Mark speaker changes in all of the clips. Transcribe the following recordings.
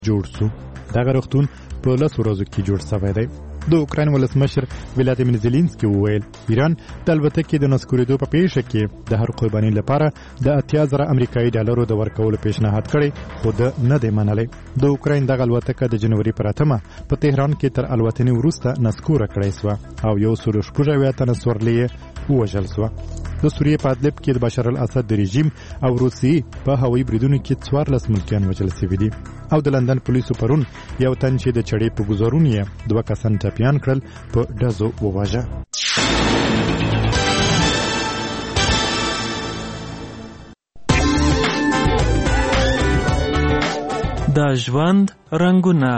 Speaker 1: جوړ شو. دغه روغتون په 10 ورځو کې جوړ شوی دی. د اوکراین ولسمشر ولادیمیر زيلنسکي وویل ایران د الوتکې د نسکورېدو په پیښه کې د هر قرباني لپاره د 80,000 امریکایي ډالرو د ورکولو پیشنهاد کړی، خو د نه دی منلی. د اوکراین دغه الوتکه د جنوري پر 8 په تهران کې تر الوتنې وروسته نسکوره کړی شوه او 116 تنه سورلي ووژل شوه. د سوریې په ادلب کې د بشار الاسد د رژیم او روسیې په هوایي بریدونو کې 14 ملکیان وژل شوي دي. او د لندن پولیسو پرون یو تن چې د چړې په ګزارونو یې 2 کسان ټپیان کړل په ډزو وواژه.
Speaker 2: د ژوند رنګونه.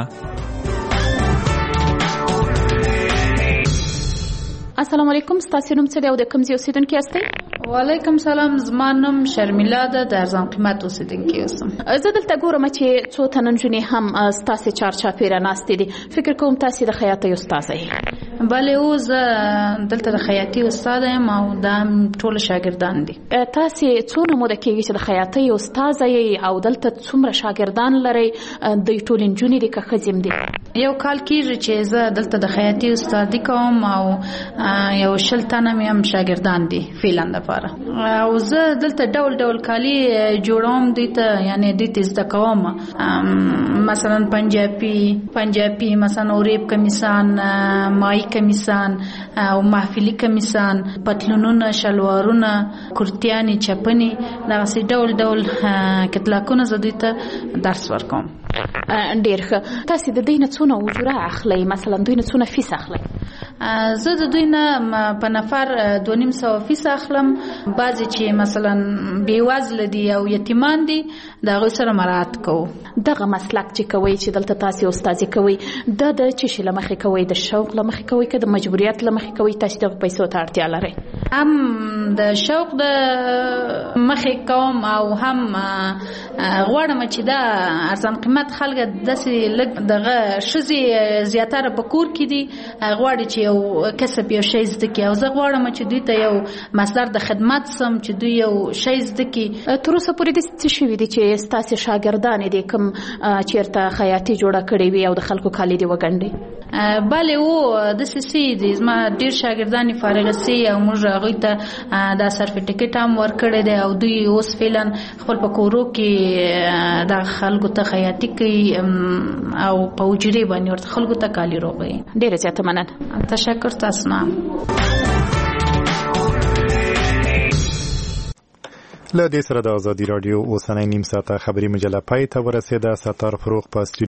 Speaker 3: السلام علیکم، ستاسو نوم څه دی او د کوم ځای اوسیدونکي یاستئ؟
Speaker 4: وعلیکم سلام، زما نوم شرمیلا ده، د ارزان قیمت اوسیدونکي اوسم.
Speaker 3: زه دلته ګورم چې څو تنه نجونې هم ستاسې چارچاپېره ناستې دي. فکر کوم تاسې د خیاطۍ استاده یې؟
Speaker 4: بله، او زه دلته د خیاطۍ استاده یم او دا ټول شاګردان دي.
Speaker 3: تاسې څونه موده کېږي چې د خیاطۍ استاده یې او دلته څومره شاګردان لرئ؟ دوی ټول نجونې دي که ښځې هم دي؟
Speaker 4: یو کال کېږي چې زه دلته د خیاطۍ استادي کوم او یو 20 تنه مې هم شاګردان دي فعلا دپاره. او زه دلته ډول ډول کالي جوړوم، دوی ته یعنې دوی ته زده کوم. مثلا پنجابي مثلا اوریب کمیسان، مای کمیسان او محفلي کمیسان، پتلونونه، شلوارونه، کرتیانې، چپنې، دغسې ډول ډول کتلاکونه زه دوی ته درس ورکوم.
Speaker 3: ډېر ښه. تاسې د دوی نه څونه اجوره اخلئ؟ مثلا دوی نه څونه فیس اخلئ؟
Speaker 4: زه د دوی نه په نفر 2,500 فیس اخلم. بعضې چې مثلا بېوزله دي او یتیمان دي د هغوی سره مراعات کوو.
Speaker 3: دغه مسلک چې کوئ چې دلته تاسې استازي کوئ، دا د څه شي له مخې کوئ؟ د شوق له مخې کوئ که د مجبوریت له مخې کوئ؟ تاسې دغه پیسو ته اړتیا لرئ؟
Speaker 4: هم د شوق د مخې کوم او هم غواړم چې دا ارزان قیمت خلک داسې لږ دغه ښځې زیاتره په کور کې دي، غواړي چې یو کسب یو شی زده کړي، او زه غواړم چې دوی ته یو مصدر د خدمت سم چې دوی یو شی زده کړي.
Speaker 3: تر اوسه پورې داسې څه شوي دي چې ستاسې شاګردانې دي کوم چېرته خیاطي جوړه کړې وي او د خلکو کالي دې وګنډي؟
Speaker 4: بله، او داسې څه دي. زما ډېر شاګردانې فارغه سوي او موږ هغوی ته دا سرټیفیکټ هم ورکړی دی او دوی اوس فعلا خپل په کورو کې د خلکو ته خیاطي کوي او په حجرې باندې ورته خلکو ته کالي روغوي.
Speaker 3: ډېره زیاته مننه.
Speaker 4: تشکر. تاسو نه
Speaker 1: له دې سره د ازادي راډیو اوسنۍ نیم ساعته خبري مجله پای ته ورسېده. ستار فروغ په